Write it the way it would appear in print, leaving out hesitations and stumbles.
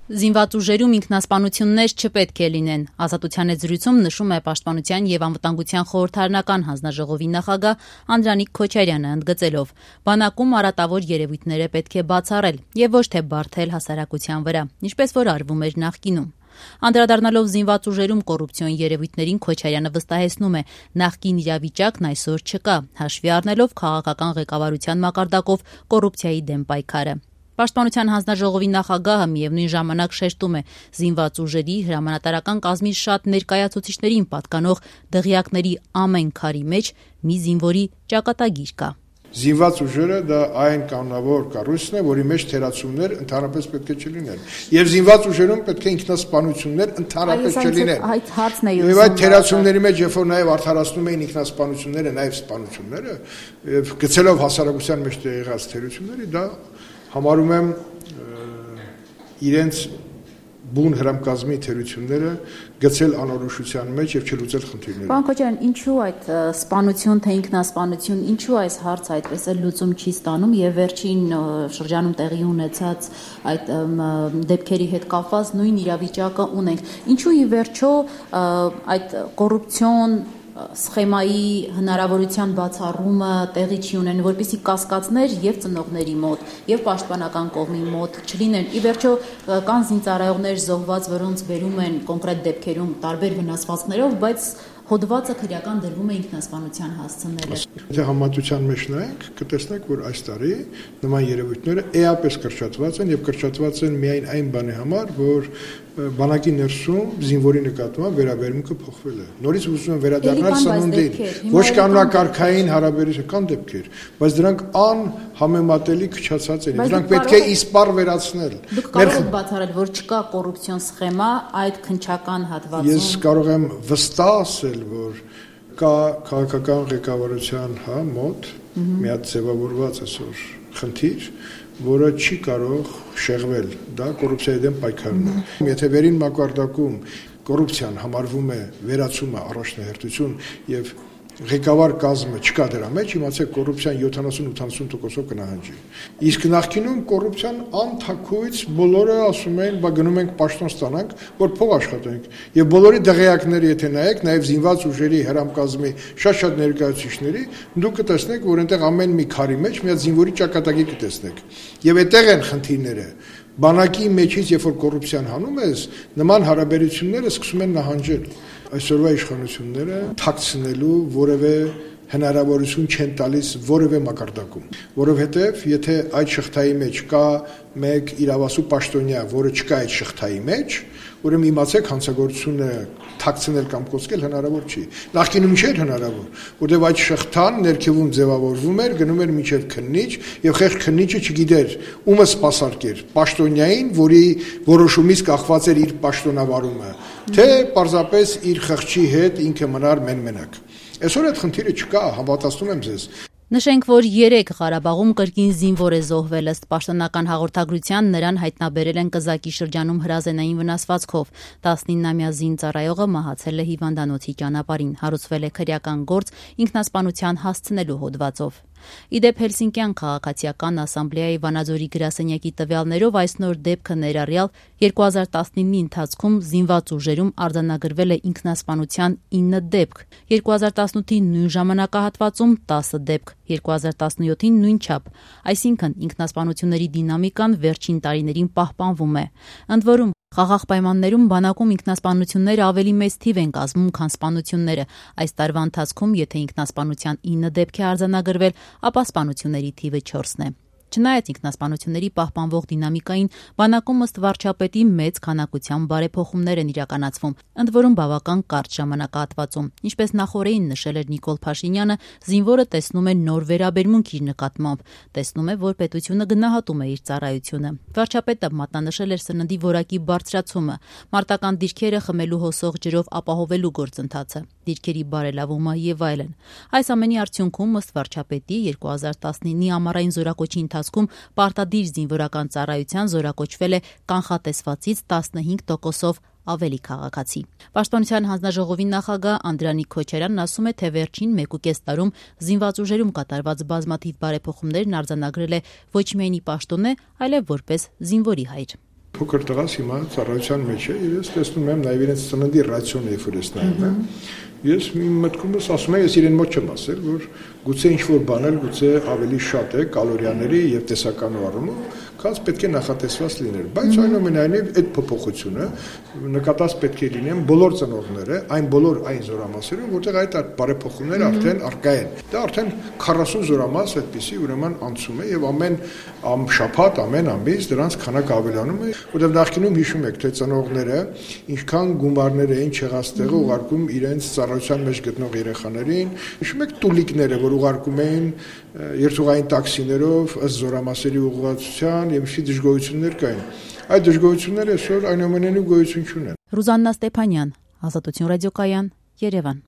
Զինված ուժերում ինքնասպանություններ չպետք է լինեն։ Ազատության հետ զրույցում նշում է Պաշտպանության եւ անվտանգության խորհրդարանական հանձնաժողովի նախագահ Անդրանիկ Քոչարյանը, ընդգծելով. բանակում արատավոր երևույթները պետք է բացառել եւ ոչ թե բարթել հասարակության վրա, ինչպես որ արվում էր նախկինում։ Անդրադառնալով զինված ուժերում կոռուպցիոն երևույթներին, Քոչարյանը վստահեցնում է, նախկին իրավիճակն այսօր չկա, հաշվի առնելով քաղաքական ղեկավարության մակարդակով կոռուպցիայի դեմ պայքարը։ Պաշտպանության հանձնաժողովի նախագահը միևնույն ժամանակ շեշտում է, զինված ուժերի հրամանատարական կազմի շատ ներկայացուցիչներին պատկանող դղյակների ամեն քարի մեջ մի զինվորի ճակատագիր կա։ Զինված ուժերը դա այն կանոնավոր կառույցն է, որի մեջ թերացումներ ընդհանրապես պետք է չլինեն։ Եվ զինված ուժերում պետք է ինքնասպանություններ ընդհանրապես չլինեն։ Այդ հարցն է Եվ այդ թերացումների մեջ, երբ որ նաև արդարացնում էին ինքնասպանությունները, նաև սպանությունները, եւ գցելով հասարակության մեջ տեղած թերությունները, դա համարում եմ իրենց բուն հրամկազմի թերությունները գցել անորոշության մեջ եւ չլուծել խնդիրները։ Պարոն Քոչարյան, ինչու այդ սպանություն թե ինքնասպանություն, ինչու այս հարցը այդպես էլ լուծում չի ստանում եւ վերջին շրջանում տեղի ունեցած այդ դեպքերի հետ կապված նույն իրավիճակը ունենք։ Ինչու ի վերջո այդ կոռուպցիոն սխեմայի հնարավորության բացառումը տեղի չի ունեն, որպեսզի կասկածներ եւ ծնողների մոտ եւ պաշտպանական կողմի մոտ չլինեն։ Ի վերջո կան զինծառայողներ զոհված, որոնց բերում են կոնկրետ դեպքերում տարբեր վնասվածքներով, բայց հոդվածը քրեական դրվում է ինքնասպանության հասցնելը։ Եթե համատության մեջ նայենք, կտեսնենք, որ այս տարի նման երևույթները էապես կրճատված են եւ կրճատված են միայն այն բանի համար, որ բանակի ներսում զինվորի նկատմամբ վերաբերմունքը փոխվել է։ Նորից ուզում են վերադառնալ սնունդին, ոչ կանոնակարգային հարաբերություն, կան դեպքեր, բայց դրանք անհամեմատելի քչացած են։ Դրանք պետք է իսպառ վերացնել։ Դուք կարող եք բացառել, որ չկա կոռուպցիոն սխեմա այդ քննչական հատվածում։ Ես կարող եմ վստահ ասել, որ կա քաղաքական ղեկավարության մոտ մի հատ ձևավորված այսօր խնդիր, որը չի կարող շեղվել, դա կոռուպցիայի դեմ պայքարն է։ Եթե վերին մակարդակում կոռուպցիան համարվում է վերացումը առաջնահերթություն եւ ղեկավար կազմը չկա դրա մեջ, իմացեք կոռուպցիան 70-80%-ով կնահանջի։ Իսկ նախկինում կոռուպցիան անթաքույց բոլորը ասում էին, բա գնում ենք պաշտոն ստանանք, որ փող աշխատենք։ Եվ բոլորի դղյակները, եթե նայեք, նաև զինված ուժերի հրամկազմի շատ ներկայացուցիչների, դուք կտեսնեք, որ այնտեղ ամեն մի քարի մեջ մի հատ զինվորի ճակատագիր կտեսնեք։ Եվ այդտեղ են խնդիրները։ Բանակի մեջից, երբ որ կոռուպցիան հանում ես, նման հարաբերությունները սկսում են նահանջել։ Այսօրվա իշխանությունները թաքցնելու որևէ հնարավորություն չեն տալիս որևէ մակարդակում, որովհետև եթե այդ շղթայի մեջ կա մեկ իրավասու պաշտոնյա, որը չկա այդ շղթայի մեջ, ուրեմն իմացեք հանցագործությունը թաքցնել կամ կոծկել հնարավոր չի։ Նախկինում չէր հնարավոր, որտեղ այդ շղթան ներքևում ձևավորվում էր, գնում էր մինչև քննիչ եւ խեղճ քննիչը չգիտեր ումը սպասարկեր պաշտոնյային, որի որոշումից կախված էր իր պաշտոնավարումը, թե պարզապես իր խղճի հետ ինքը մնար մենակ։ Այսօր այդ խնդիրը չկա, հավատացնում եմ ձեզ։ Նշենք, որ 3 Ղարաբաղում կրկին զինվոր է զոհվել ըստ պաշտոնական հաղորդագրության, նրան հայտնաբերել են Կզակի շրջանում հրազենային վնասվածքով։ 19-ամյա զինծառայողը մահացել է հիվանդանոցի ճանապարհին, հարուցվել է քրեական գործ ինքնասպանության հասցնելու հոդվածով։ Իդեպ Հելսինկյան քաղաքացիական ասամբլեայի Վանաձորի գրասենյակի տվյալներով այս նոր դեպքը ներառյալ 2019-ի ընթացքում զինված ուժերում արձանագրվել է ինքնասպանության 9 դեպք, 2018-ի նույն ժամանակահատվածում 10 դեպք, 2017-ին նույն չափ, այսինքն ինքնասպանությունների դինամիկան վերջին տարիներին պահպանվում է։ Ընդ որում խաղաղ պայմաններում բանակում ինքնասպանությունները ավելի մեծ թիվ են կազմում, քան սպանությունները։ Այս տարվա ընթացքում, եթե ինքնասպանության 9 դեպք է արձանագրվել, ապա սպանությունների թիվը 4-ն է։ Չնայած ինքնասպանությունների պահպանվող դինամիկային, բանակում ըստ վարչապետի մեծ քանակությամբ բարեփոխումներ են իրականացվում, ընդ որում բավական կարճ ժամանակահատվածում։ Ինչպես նախօրեին նշել էր Նիկոլ Փաշինյանը, զինվորը տեսնում է նոր վերաբերմունք իր նկատմամբ, տեսնում է, որ պետությունը գնահատում է իր ծառայությունը։ Վարչապետը մատնանշել էր սննդի որակի բարձրացումը, մարտական դիրքերը խմելու հոսող ջրով ապահովելու գործընթացը, դիրքերի բարելավումը եւ այլն։ Այս ամենի արդյունքում ըստ վարչապետի 2019-ի ամառային զորակոչի ընթացքում պարտադիր զինվորական ծառայության զորակոչվել է կանխատեսվածից 15%-ով ավելի քաղաքացի։ Պաշտպանության հանձնաժողովի նախագահ Անդրանիկ Քոչարյանն ասում է, թե վերջին 1.5 տարում զինված ուժերում կատարված բազմաթիվ բարեփոխումներն արձանագրել է ոչ միայն ի պաշտոնե, այլև որպես զինվորի հայր։ Փոքր տղաս հիմա ծառայության մեջ է եւ ես տեսնում եմ նաեւ իրենց ծննդի ռացիոնը երբ որ ես նայում եմ ես իմ մտքումս ասում եմ ես իրեն մոտ չեմ ասել որ գուցե ինչ որ բաներ գուցե ավելի շատ է կալորիաների եւ տեսականու առումով քան պետք է նախատեսված լիներ բայց այնուամենայնիվ այդ փոփոխությունը նկատած պետք է լինեն բոլոր ծնողները այն բոլոր այն զորամասերում որտեղ այդ բարեփոխումները արդեն արկա են դա արդեն 40 զորամաս այդպիսի ուրեմն անցում է եւ ամեն շաբաթ ամեն ամիս դրանց քանակը ավելանում է որտեղ նախկինում հիշում եք թե ծնողները ինչքան գումարներ էին չեղածտեղը ուղարկում իրենց ծառայության մեջ գտնող երեխաներին հիշում եք տուլիկները որ ուղարկում էին երթուղային տաքսիներով ըստ զորամասերի ուղղվածության եւ շի դժգոհություններ կային այդ դժգոհությունները այսօր այնուամենայնիվ գոյություն չունեն Ռուզաննա Ստեփանյան Ազատություն ռադիոկայան Երևան